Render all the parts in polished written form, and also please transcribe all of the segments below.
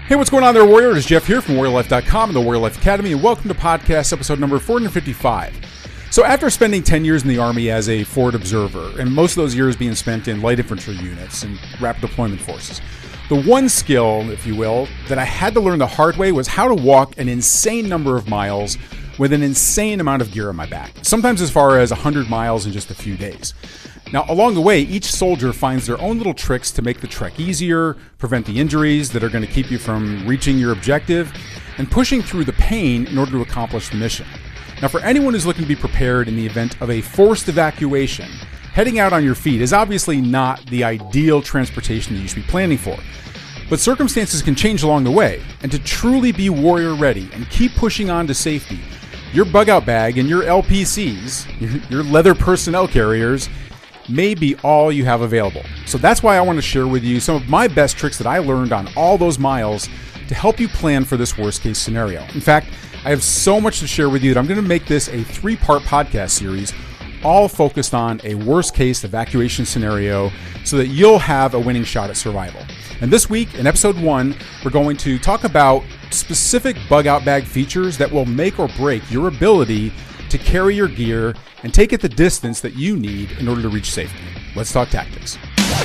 Hey, what's going on there, Warrior? It is Jeff here from WarriorLife.com and the Warrior Life Academy, and welcome to podcast episode number 455. So after spending 10 years in the Army as a forward observer, and most of those years being spent in light infantry units and rapid deployment forces, the one skill, if you will, that I had to learn the hard way was how to walk an insane number of miles with an insane amount of gear on my back, sometimes as far as 100 miles in just a few days. Now, along the way, each soldier finds their own little tricks to make the trek easier, prevent the injuries that are going to keep you from reaching your objective, and pushing through the pain in order to accomplish the mission. Now, for anyone who's looking to be prepared in the event of a forced evacuation, heading out on your feet is obviously not the ideal transportation that you should be planning for. But circumstances can change along the way, and to truly be warrior ready and keep pushing on to safety, your bug-out bag and your LPCs, your leather personnel carriers, may be all you have available. So that's why I want to share with you some of my best tricks that I learned on all those miles to help you plan for this worst case scenario. In fact, I have so much to share with you that I'm going to make this a 3-part podcast series, all focused on a worst case evacuation scenario so that you'll have a winning shot at survival. And this week, in episode 1, we're going to talk about specific bug-out bag features that will make or break your ability to carry your gear and take it the distance that you need in order to reach safety. Let's talk tactics.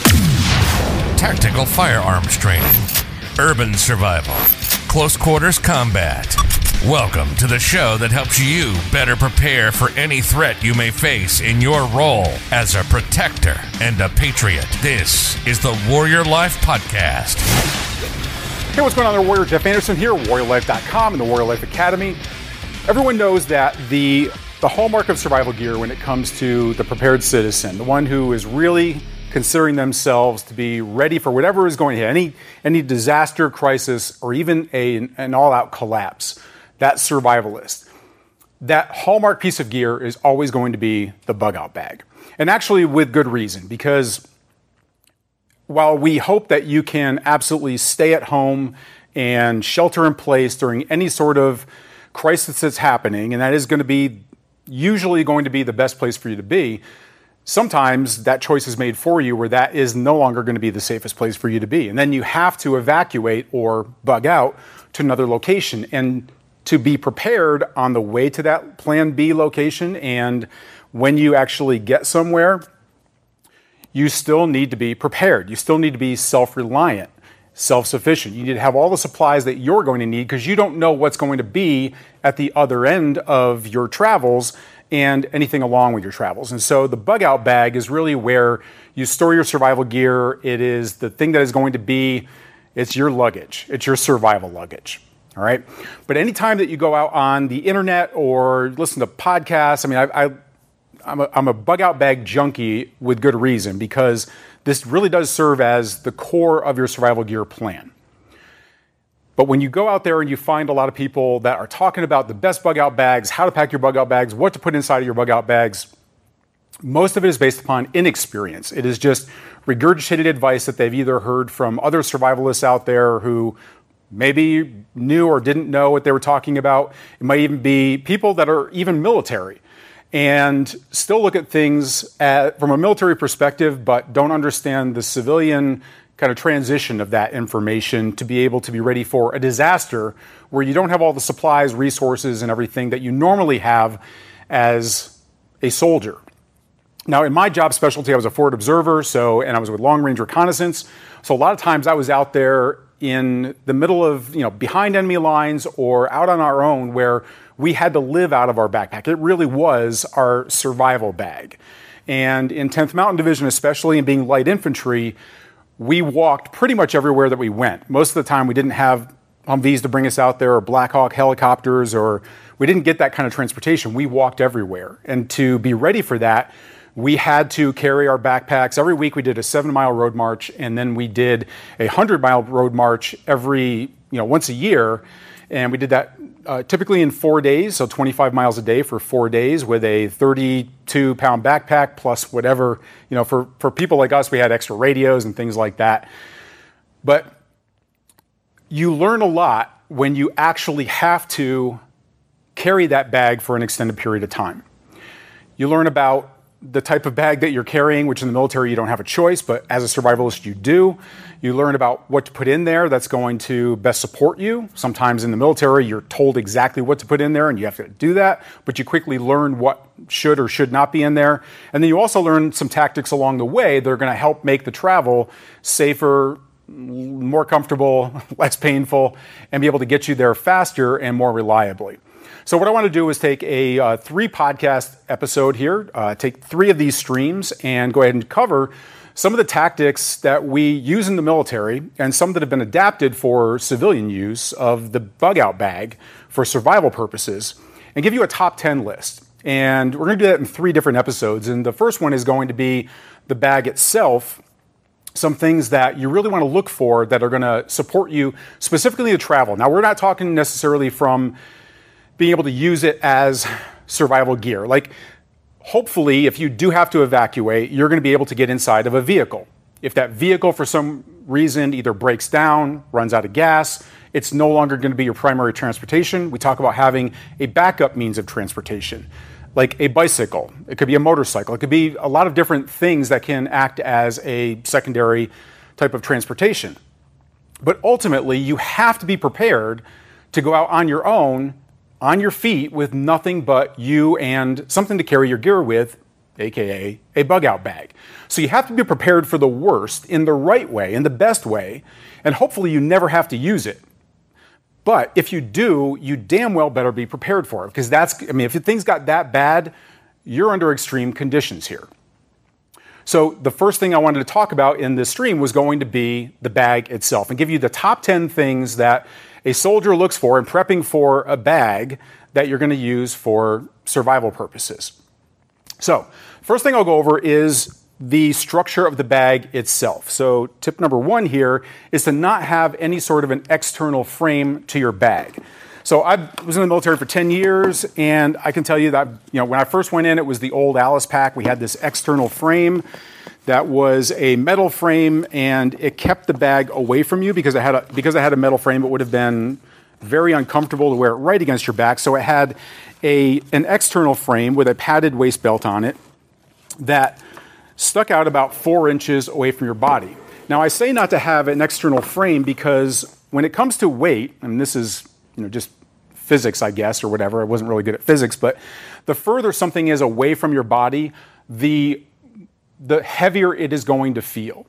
Tactical firearms training, urban survival, close quarters combat. Welcome to the show that helps you better prepare for any threat you may face in your role as a protector and a patriot. This is the Warrior Life Podcast. Hey, what's going on there, Warrior? Jeff Anderson here, WarriorLife.com and the Warrior Life Academy. Everyone knows that the hallmark of survival gear when it comes to the prepared citizen, the one who is really considering themselves to be ready for whatever is going to hit, any disaster, crisis, or even an all-out collapse, that survivalist. That hallmark piece of gear is always going to be the bug-out bag. And actually with good reason, because while we hope that you can absolutely stay at home and shelter in place during any sort of crisis that's happening, and that is usually going to be the best place for you to be, sometimes that choice is made for you where that is no longer going to be the safest place for you to be. And then you have to evacuate or bug out to another location. And to be prepared on the way to that plan B location, and when you actually get somewhere, you still need to be prepared. You still need to be self-reliant, self-sufficient. You need to have all the supplies that you're going to need because you don't know what's going to be at the other end of your travels and anything along with your travels. And so the bug-out bag is really where you store your survival gear. It is the thing that is going to be, it's your luggage. It's your survival luggage. All right. But anytime that you go out on the internet or listen to podcasts, I'm a bug-out bag junkie with good reason, because this really does serve as the core of your survival gear plan. But when you go out there and you find a lot of people that are talking about the best bug-out bags, how to pack your bug-out bags, what to put inside of your bug-out bags, most of it is based upon inexperience. It is just regurgitated advice that they've either heard from other survivalists out there who maybe knew or didn't know what they were talking about. It might even be people that are even military and still look at things from a military perspective, but don't understand the civilian kind of transition of that information to be able to be ready for a disaster where you don't have all the supplies, resources, and everything that you normally have as a soldier. Now, in my job specialty, I was a forward observer, and I was with long-range reconnaissance. So a lot of times I was out there in the middle of, behind enemy lines or out on our own where we had to live out of our backpack. It really was our survival bag. And in 10th Mountain Division especially, and being light infantry, we walked pretty much everywhere that we went. Most of the time we didn't have Humvees to bring us out there or Black Hawk helicopters, or we didn't get that kind of transportation. We walked everywhere. And to be ready for that, we had to carry our backpacks. Every week we did a 7-mile road march, and then we did a 100-mile road march once a year. And we did that typically in 4 days, so 25 miles a day for 4 days with a 32-pound backpack plus whatever, for people like us, we had extra radios and things like that. But you learn a lot when you actually have to carry that bag for an extended period of time. You learn about the type of bag that you're carrying, which in the military you don't have a choice, but as a survivalist you do. You learn about what to put in there that's going to best support you. Sometimes in the military you're told exactly what to put in there and you have to do that, but you quickly learn what should or should not be in there. And then you also learn some tactics along the way that are going to help make the travel safer, more comfortable, less painful, and be able to get you there faster and more reliably. So what I want to do is take a 3-podcast episode here, take 3 of these streams and go ahead and cover some of the tactics that we use in the military and some that have been adapted for civilian use of the bug out bag for survival purposes and give you a top 10 list. And we're going to do that in 3 different episodes. And the first one is going to be the bag itself, some things that you really want to look for that are going to support you specifically to travel. Now, we're not talking necessarily from being able to use it as survival gear. Like, hopefully, if you do have to evacuate, you're going to be able to get inside of a vehicle. If that vehicle, for some reason, either breaks down, runs out of gas, it's no longer going to be your primary transportation. We talk about having a backup means of transportation, like a bicycle. It could be a motorcycle. It could be a lot of different things that can act as a secondary type of transportation. But ultimately, you have to be prepared to go out on your own, on your feet, with nothing but you and something to carry your gear with, aka a bug out bag. So you have to be prepared for the worst in the right way, in the best way, and hopefully you never have to use it. But if you do, you damn well better be prepared for it, because if things got that bad, you're under extreme conditions here. So the first thing I wanted to talk about in this stream was going to be the bag itself and give you the top 10 things that a soldier looks for in prepping for a bag that you're going to use for survival purposes. So first thing I'll go over is the structure of the bag itself. So tip number 1 here is to not have any sort of an external frame to your bag. So I was in the military for 10 years, and I can tell you that when I first went in, it was the old Alice pack. We had this external frame that was a metal frame, and it kept the bag away from you because I had a metal frame. It would have been very uncomfortable to wear it right against your back. So it had an external frame with a padded waist belt on it that stuck out about 4 inches away from your body. Now, I say not to have an external frame because when it comes to weight, and this is just physics, I guess, or whatever. I wasn't really good at physics, but the further something is away from your body, the heavier it is going to feel.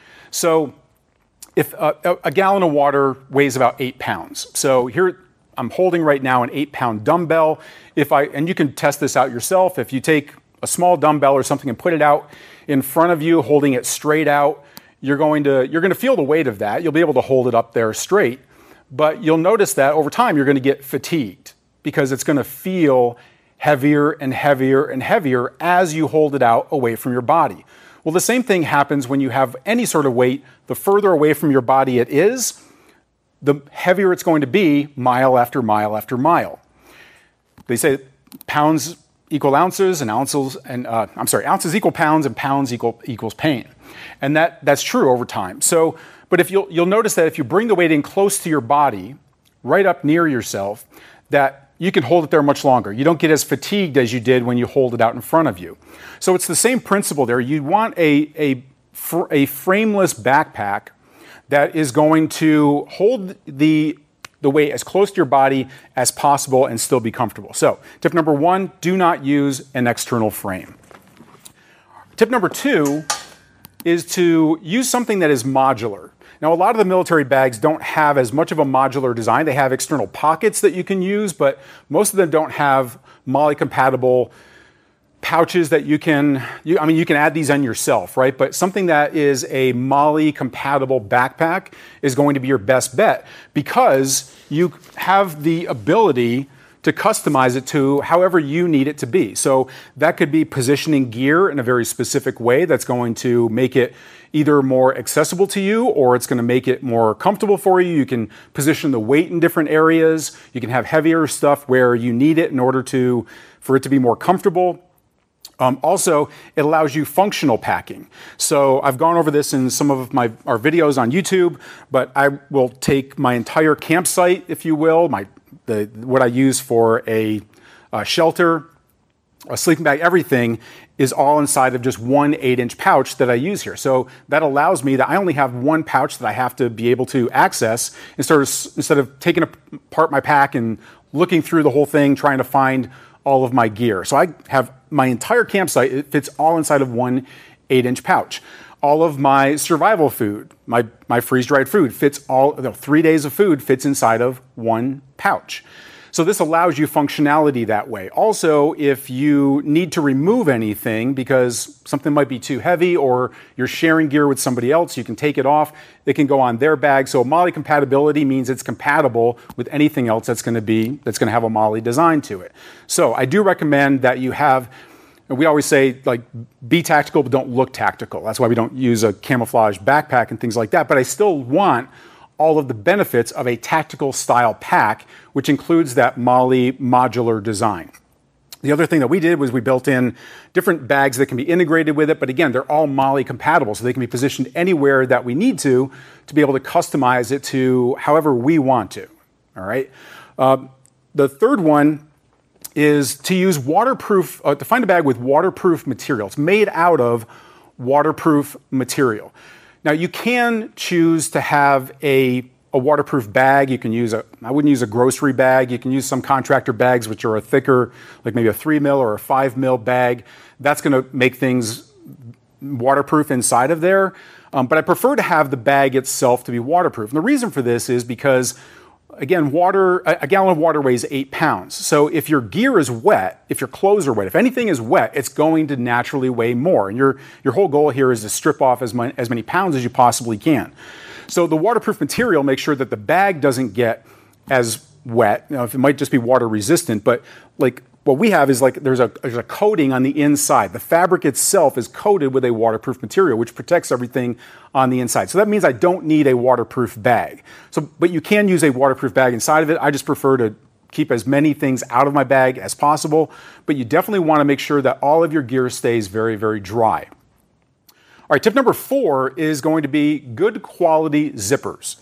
So if a gallon of water weighs about 8 pounds. So here I'm holding right now an 8-pound dumbbell. And you can test this out yourself. If you take a small dumbbell or something and put it out in front of you, holding it straight out, you're going to feel the weight of that. You'll be able to hold it up there straight. But you'll notice that over time you're going to get fatigued because it's going to feel heavier and heavier and heavier as you hold it out away from your body. Well, the same thing happens when you have any sort of weight. The further away from your body it is, the heavier it's going to be mile after mile after mile. They say pounds equal ounces and ounces equal pounds and pounds equals pain. And that's true over time. So, but if you'll notice that if you bring the weight in close to your body, right up near yourself, that you can hold it there much longer. You don't get as fatigued as you did when you hold it out in front of you. So it's the same principle there. You want a frameless backpack that is going to hold the weight as close to your body as possible and still be comfortable. So tip number 1, do not use an external frame. Tip number 2 is to use something that is modular. Now, a lot of the military bags don't have as much of a modular design. They have external pockets that you can use, but most of them don't have MOLLE-compatible pouches that you can add these on yourself, right? But something that is a MOLLE-compatible backpack is going to be your best bet because you have the ability to customize it to however you need it to be. So that could be positioning gear in a very specific way that's going to make it either more accessible to you or it's going to make it more comfortable for you. You can position the weight in different areas. You can have heavier stuff where you need it in order for it to be more comfortable. Also, it allows you functional packing. So I've gone over this in some of our videos on YouTube, but I will take my entire campsite, if you will, what I use for a shelter, a sleeping bag, everything is all inside of just one 8-inch pouch that I use here. So that allows me that I only have one pouch that I have to be able to access instead of taking apart my pack and looking through the whole thing, trying to find all of my gear. So I have my entire campsite, it fits all inside of one 8-inch pouch. All of my survival food, my freeze-dried food fits 3 days of food fits inside of one pouch. So this allows you functionality that way. Also, if you need to remove anything because something might be too heavy or you're sharing gear with somebody else, you can take it off. It can go on their bag. So MOLLE compatibility means it's compatible with anything else that's going to have a MOLLE design to it. So I do recommend that you have, and we always say, like, be tactical, but don't look tactical. That's why we don't use a camouflage backpack and things like that. But I still want all of the benefits of a tactical style pack, which includes that MOLLE modular design. The other thing that we did was we built in different bags that can be integrated with it, but again, they're all MOLLE compatible, so they can be positioned anywhere that we need to be able to customize it to however we want to. All right. The third one is to use waterproof, to find a bag with waterproof material. It's made out of waterproof material. Now, you can choose to have a waterproof bag. You can use I wouldn't use a grocery bag. You can use some contractor bags, which are a thicker, like maybe a 3 mil or a 5 mil bag. That's going to make things waterproof inside of there. But I prefer to have the bag itself to be waterproof. And the reason for this is because, again, a gallon of water weighs 8 pounds. So if your gear is wet, if your clothes are wet, if anything is wet, it's going to naturally weigh more. And your whole goal here is to strip off as many pounds as you possibly can. So the waterproof material makes sure that the bag doesn't get as wet. It might just be water resistant, but like what we have is like there's a coating on the inside. The fabric itself is coated with a waterproof material, which protects everything on the inside. So that means I don't need a waterproof bag. But you can use a waterproof bag inside of it. I just prefer to keep as many things out of my bag as possible. But you definitely want to make sure that all of your gear stays very, very dry. All right, tip number 4 is going to be good quality zippers.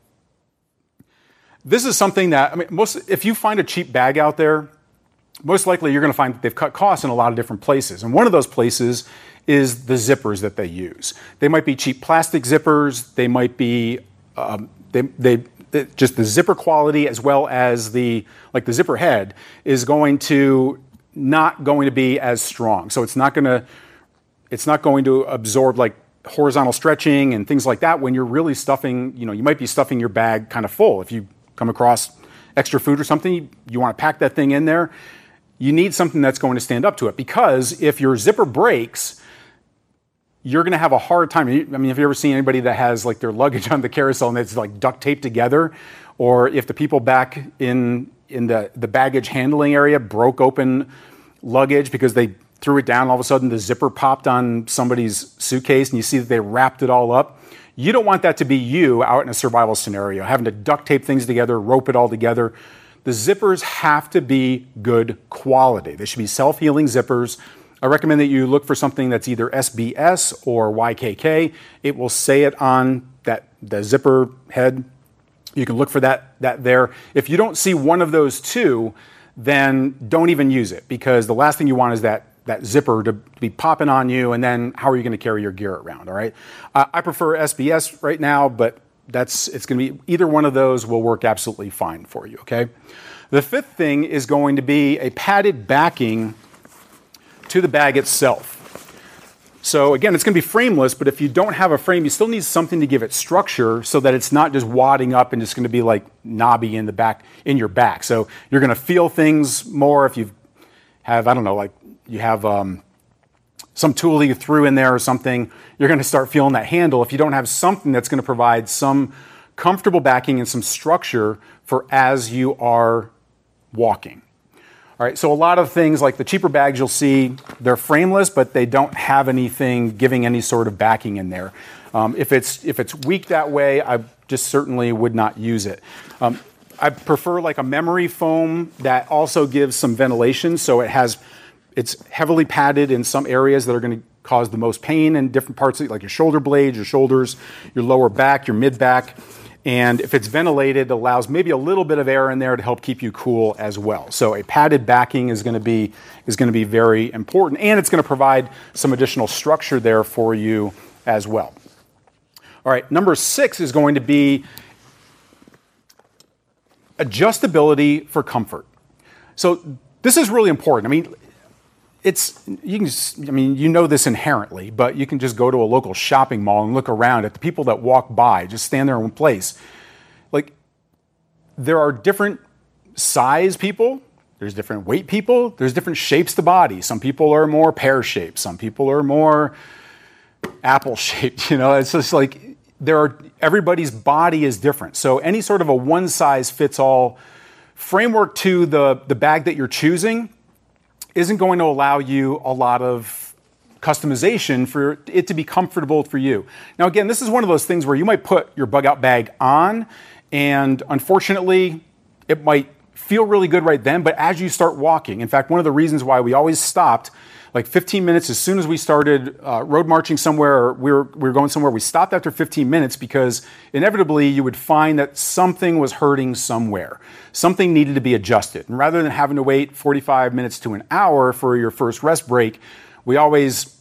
This is something that, if you find a cheap bag out there, most likely you're going to find that they've cut costs in a lot of different places. And one of those places is the zippers that they use. They might be cheap plastic zippers. They might be just the zipper quality, as well as the zipper head is not going to be as strong. So it's not going to absorb like horizontal stretching and things like that when you're really stuffing, you might be stuffing your bag kind of full. If you come across extra food or something, you want to pack that thing in there. You need something that's going to stand up to it, because if your zipper breaks, you're going to have a hard time. Have you ever seen anybody that has like their luggage on the carousel and it's like duct taped together? Or if the people back in the baggage handling area broke open luggage because they threw it down, and all of a sudden the zipper popped on somebody's suitcase and you see that they wrapped it all up. You don't want that to be you out in a survival scenario, having to duct tape things together, rope it all together. The zippers have to be good quality. They should be self-healing zippers. I recommend that you look for something that's either SBS or YKK. It will say it on the zipper head. You can look for that there. If you don't see one of those two, then don't even use it, because the last thing you want is that zipper to be popping on you, and then how are you going to carry your gear around, all right? I prefer SBS right now, but it's going to be either one of those will work absolutely fine for you, okay? The fifth thing is going to be a padded backing to the bag itself. So again, it's going to be frameless, but if you don't have a frame, you still need something to give it structure so that it's not just wadding up and just going to be like knobby in your back. So you're going to feel things more if you have, you have some tool that you threw in there or something, you're going to start feeling that handle. If you don't have something that's going to provide some comfortable backing and some structure for as you are walking. All right, so a lot of things like the cheaper bags you'll see, they're frameless, but they don't have anything giving any sort of backing in there. If it's weak that way, I just certainly would not use it. I prefer like a memory foam that also gives some ventilation, so it's heavily padded in some areas that are going to cause the most pain in different parts, like your shoulder blades, your shoulders, your lower back, your mid back. And if it's ventilated, it allows maybe a little bit of air in there to help keep you cool as well. So a padded backing is going to be very important, and it's going to provide some additional structure there for you as well. All right, number 6 is going to be adjustability for comfort. So this is really important. I mean, you know this inherently, but you can just go to a local shopping mall and look around at the people that walk by, just stand there in one place. Like, there are different size people, there's different weight people, there's different shapes to body. Some people are more pear-shaped, some people are more apple-shaped. It's just like everybody's body is different. So any sort of a one-size-fits-all framework to the bag that you're choosing isn't going to allow you a lot of customization for it to be comfortable for you. Now, again, this is one of those things where you might put your bug out bag on, and unfortunately, it might feel really good right then, but as you start walking, in fact, one of the reasons why we always stopped like 15 minutes as soon as we started road marching somewhere, or we were going somewhere, we stopped after 15 minutes because inevitably you would find that something was hurting somewhere. Something needed to be adjusted. And rather than having to wait 45 minutes to an hour for your first rest break, we always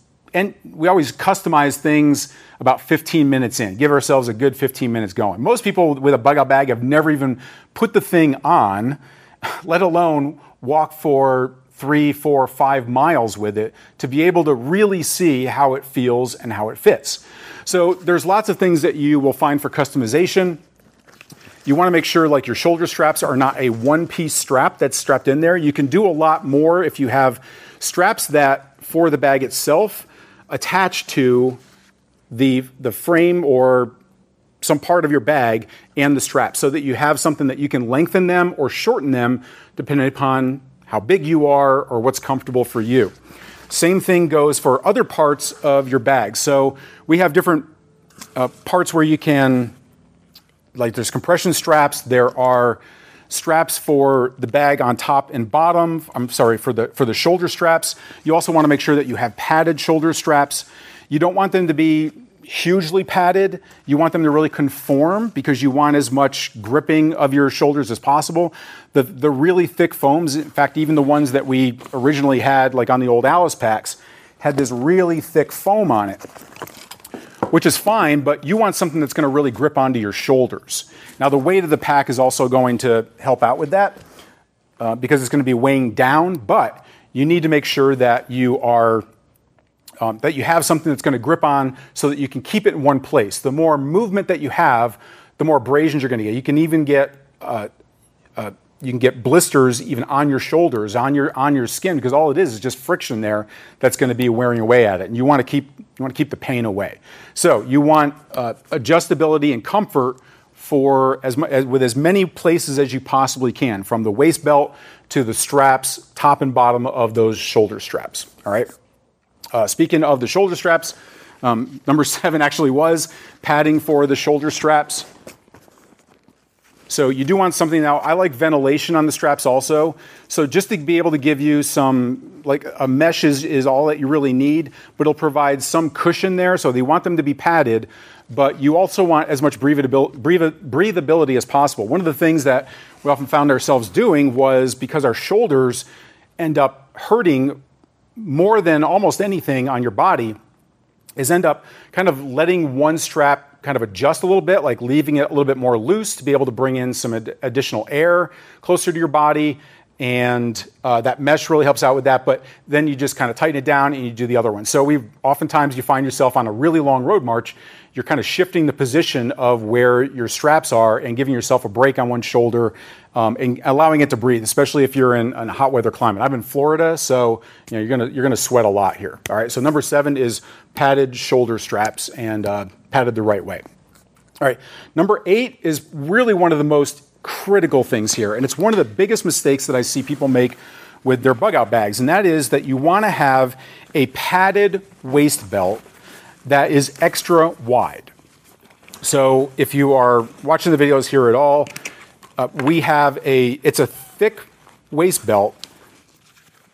customize things about 15 minutes in, give ourselves a good 15 minutes going. Most people with a bug out bag have never even put the thing on, let alone walk for 3, 4, 5 miles with it to be able to really see how it feels and how it fits. So there's lots of things that you will find for customization. You want to make sure like your shoulder straps are not a one-piece strap that's strapped in there. You can do a lot more if you have straps that for the bag itself attach to the frame or some part of your bag and the strap so that you have something that you can lengthen them or shorten them depending upon how big you are or what's comfortable for you. Same thing goes for other parts of your bag. So we have different parts where you can, like there's compression straps, there are straps for the bag on top and bottom, for the shoulder straps. You also want to make sure that you have padded shoulder straps. You don't want them to be hugely padded. You want them to really conform because you want as much gripping of your shoulders as possible. The really thick foams, in fact, even the ones that we originally had, like on the old Alice packs, had this really thick foam on it, which is fine, but you want something that's going to really grip onto your shoulders. Now, the weight of the pack is also going to help out with that because it's going to be weighing down, but you need to make sure that you are that you have something that's going to grip on so that you can keep it in one place. The more movement that you have, the more abrasions you're going to get. You can even get blisters even on your shoulders, on your skin, because all it is just friction there that's going to be wearing away at it. And you want to keep the pain away. So you want adjustability and comfort for with as many places as you possibly can, from the waist belt to the straps, top and bottom of those shoulder straps. All right. Speaking of the shoulder straps, number 7 actually was padding for the shoulder straps. So you do want something. Now, I like ventilation on the straps also. So just to be able to give you some, like a mesh is all that you really need, but it'll provide some cushion there. So they want them to be padded, but you also want as much breathability as possible. One of the things that we often found ourselves doing was, because our shoulders end up hurting more than almost anything on your body, is end up kind of letting one strap kind of adjust a little bit, like leaving it a little bit more loose to be able to bring in some additional air closer to your body. And that mesh really helps out with that. But then you just kind of tighten it down and you do the other one. So oftentimes you find yourself on a really long road march, you're kind of shifting the position of where your straps are and giving yourself a break on one shoulder and allowing it to breathe, especially if you're in a hot weather climate. I'm in Florida, so you're gonna sweat a lot here. All right. So number 7 is padded shoulder straps and padded the right way. All right. Number 8 is really one of the most critical things here, and it's one of the biggest mistakes that I see people make with their bug out bags, and that is that you want to have a padded waist belt that is extra wide. So if you are watching the videos here at all, it's a thick waist belt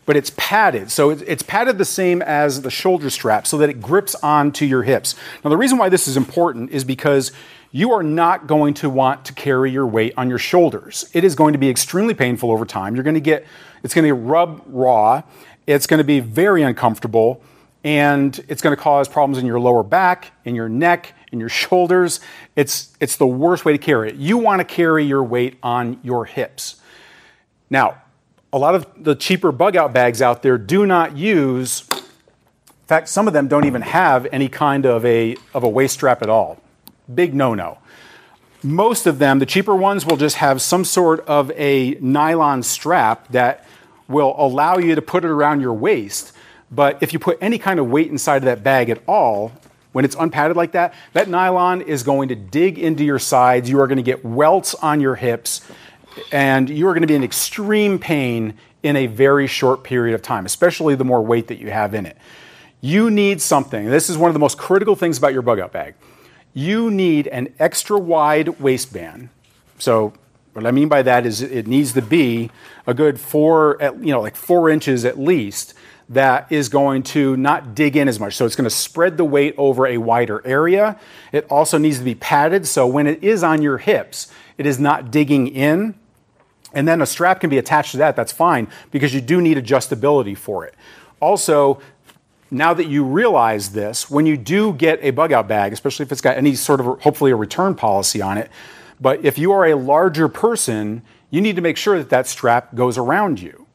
but it's padded. So it's padded the same as the shoulder strap so that it grips onto your hips. Now, the reason why this is important is because you are not going to want to carry your weight on your shoulders. It is going to be extremely painful over time. It's going to rub raw. It's going to be very uncomfortable, and it's going to cause problems in your lower back, in your neck, in your shoulders. It's the worst way to carry it. You want to carry your weight on your hips. Now, a lot of the cheaper bug out bags out there do not use, in fact, some of them don't even have any kind of a waist strap at all. Big no-no. Most of them, the cheaper ones, will just have some sort of a nylon strap that will allow you to put it around your waist. But if you put any kind of weight inside of that bag at all, when it's unpadded like that, that nylon is going to dig into your sides. You are going to get welts on your hips, and you are going to be in extreme pain in a very short period of time, especially the more weight that you have in it. You need something. This is one of the most critical things about your bug out bag. You need an extra wide waistband. So what I mean by that is it needs to be a good 4 inches at least, that is going to not dig in as much. So it's going to spread the weight over a wider area. It also needs to be padded, so when it is on your hips, it is not digging in. And then a strap can be attached to that. That's fine, because you do need adjustability for it. Also, now that you realize this, when you do get a bug out bag, especially if it's got any sort of, hopefully, a return policy on it, but if you are a larger person, you need to make sure that that strap goes around you.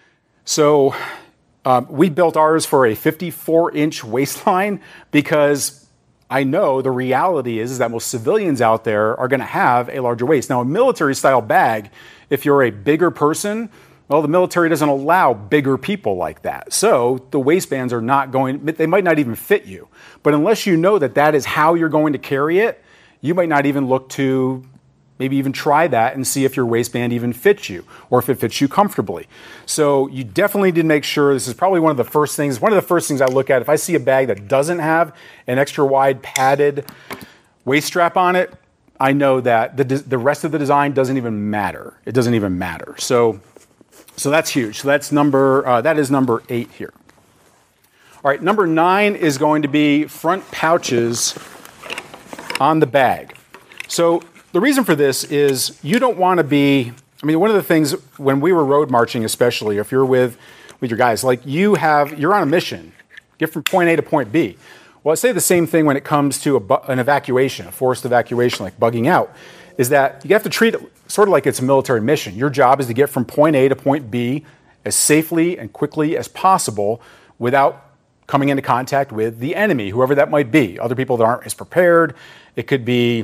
So we built ours for a 54-inch waistline because I know the reality is that most civilians out there are going to have a larger waist. Now, a military-style bag, if you're a bigger person, well, the military doesn't allow bigger people like that. So the waistbands are not going, they might not even fit you. But unless you know that that is how you're going to carry it, you might not even look to maybe even try that and see if your waistband even fits you or if it fits you comfortably. So you definitely need to make sure, this is probably one of the first things I look at. If I see a bag that doesn't have an extra wide padded waist strap on it, I know that the rest of the design doesn't even matter. It doesn't even matter. So that's huge. So that is number 8 here. All right, number 9 is going to be front pouches on the bag. So the reason for this is you don't want to be, one of the things when we were road marching, especially if you're with your guys, like you're on a mission, get from point A to point B. Well, I say the same thing when it comes to an evacuation, a forced evacuation, like bugging out, is that you have to treat it sort of like it's a military mission. Your job is to get from point A to point B as safely and quickly as possible without coming into contact with the enemy, whoever that might be. Other people that aren't as prepared. It could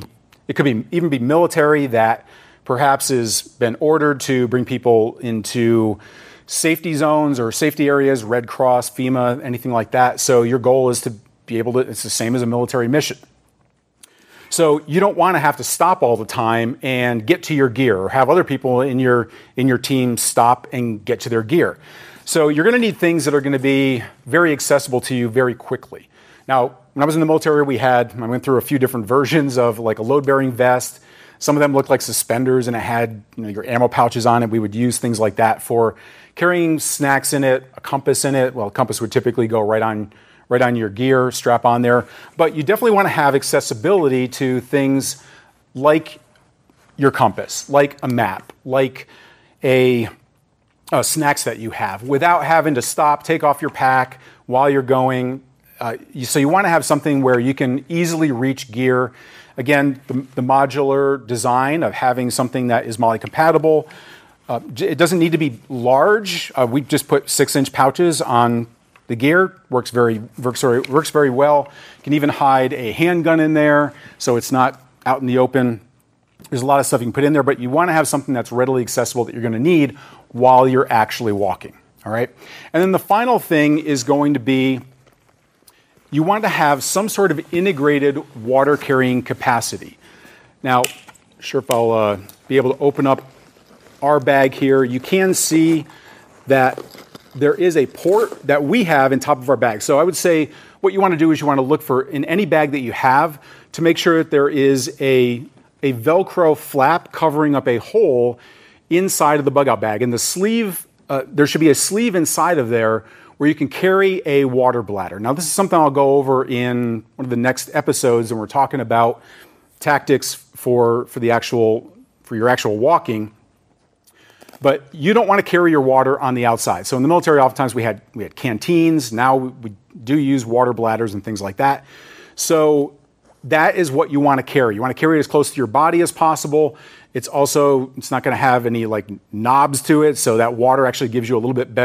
even be military that perhaps has been ordered to bring people into safety zones or safety areas, Red Cross, FEMA, anything like that. So your goal is to be able to, it's the same as a military mission. So you don't want to have to stop all the time and get to your gear or have other people in your team stop and get to their gear. So you're going to need things that are going to be very accessible to you very quickly. Now, when I was in the military, I went through a few different versions of like a load-bearing vest. Some of them looked like suspenders and it had your ammo pouches on it. We would use things like that for carrying snacks in it, a compass in it. Well, a compass would typically go right on your gear, strap on there. But you definitely want to have accessibility to things like your compass, like a map, like a snacks that you have without having to stop, take off your pack while you're going. So you want to have something where you can easily reach gear. Again, the modular design of having something that is MOLLE compatible. It doesn't need to be large. We just put 6-inch pouches on the gear. Works very well. You can even hide a handgun in there, so it's not out in the open. There's a lot of stuff you can put in there, but you want to have something that's readily accessible that you're going to need while you're actually walking. All right. And then the final thing is going to be, you want to have some sort of integrated water carrying capacity. Now, sure if I'll be able to open up our bag here. You can see that there is a port that we have in top of our bag. So I would say what you want to do is you want to look for, in any bag that you have, to make sure that there is a Velcro flap covering up a hole inside of the bug out bag. And the sleeve there should be a sleeve inside of there where you can carry a water bladder. Now, this is something I'll go over in one of the next episodes, and we're talking about tactics for your actual walking. But you don't want to carry your water on the outside. So in the military, oftentimes we had canteens. Now we do use water bladders and things like that. So that is what you want to carry. You want to carry it as close to your body as possible. It's not going to have any like knobs to it, so that water actually gives you a little bit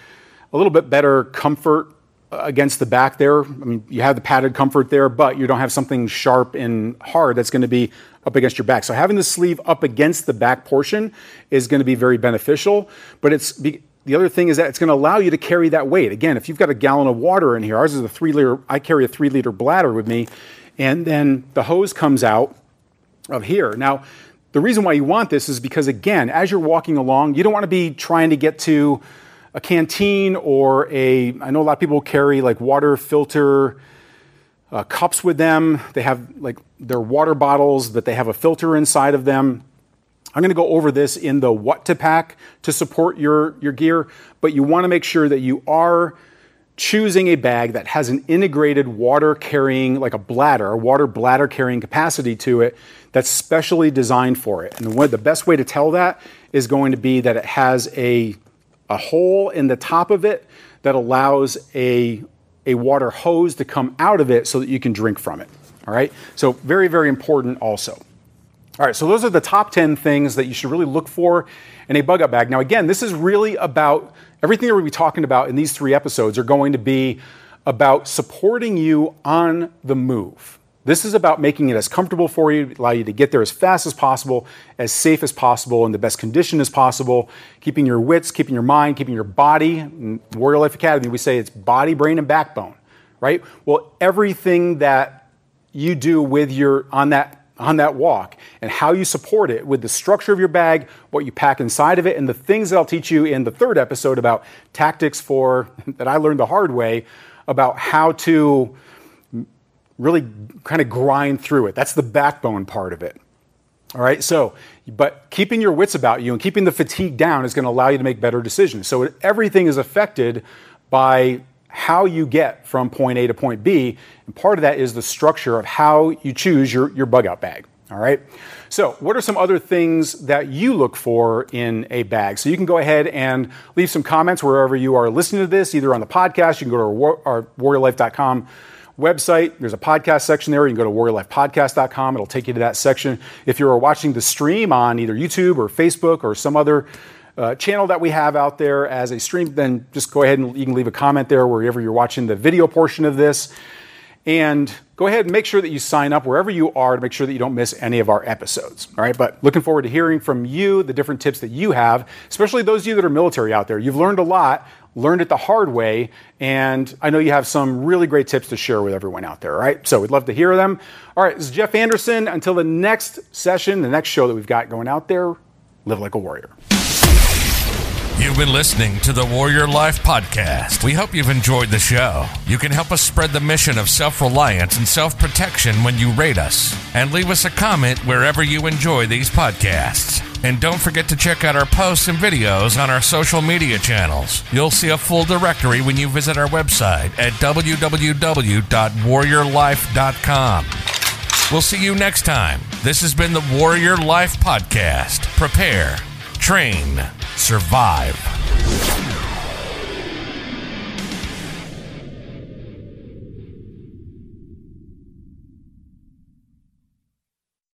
better comfort against the back there. I mean, you have the padded comfort there, but you don't have something sharp and hard that's going to be up against your back. So having the sleeve up against the back portion is going to be very beneficial, but the other thing is that it's going to allow you to carry that weight. Again, if you've got a gallon of water in here, ours is a 3-liter, I carry a 3-liter bladder with me, and then the hose comes out of here. Now, the reason why you want this is because, again, as you're walking along, you don't want to be trying to get to a canteen or I know a lot of people carry like water filter cups with them. They have like their water bottles that they have a filter inside of them. I'm going to go over this in the what to pack to support your gear, but you want to make sure that you are choosing a bag that has an integrated water carrying, like a water bladder carrying capacity to it that's specially designed for it. And the best way to tell that is going to be that it has a hole in the top of it that allows a water hose to come out of it so that you can drink from it. All right. So very, very important also. All right. So those are the top 10 things that you should really look for in a bug out bag. Now, again, this is really about everything that we'll be talking about in these 3 episodes are going to be about supporting you on the move. This is about making it as comfortable for you, allow you to get there as fast as possible, as safe as possible, in the best condition as possible, keeping your wits, keeping your mind, keeping your body. In Warrior Life Academy, we say it's body, brain, and backbone, right? Well, everything that you do with on that walk and how you support it with the structure of your bag, what you pack inside of it, and the things that I'll teach you in the 3rd episode about tactics that I learned the hard way about how to really kind of grind through it. That's the backbone part of it. All right. But keeping your wits about you and keeping the fatigue down is going to allow you to make better decisions. So everything is affected by how you get from point A to point B. And part of that is the structure of how you choose your bug out bag. All right. So what are some other things that you look for in a bag? So you can go ahead and leave some comments wherever you are listening to this, either on the podcast. You can go to our warriorlife.com website. There's a podcast section there. You can go to warriorlifepodcast.com. It'll take you to that section. If you're watching the stream on either YouTube or Facebook or some other channel that we have out there as a stream, then just go ahead and you can leave a comment there wherever you're watching the video portion of this. And go ahead and make sure that you sign up wherever you are to make sure that you don't miss any of our episodes. All right. But looking forward to hearing from you, the different tips that you have, especially those of you that are military out there. You've learned a lot, learned it the hard way, and I know you have some really great tips to share with everyone out there. All right. So we'd love to hear them. All right. This is Jeff Anderson. Until the next session, the next show that we've got going out there, live like a warrior. You've been listening to the Warrior Life Podcast. We hope you've enjoyed the show. You can help us spread the mission of self-reliance and self-protection when you rate us. And leave us a comment wherever you enjoy these podcasts. And don't forget to check out our posts and videos on our social media channels. You'll see a full directory when you visit our website at www.warriorlife.com. We'll see you next time. This has been the Warrior Life Podcast. Prepare, train, survive.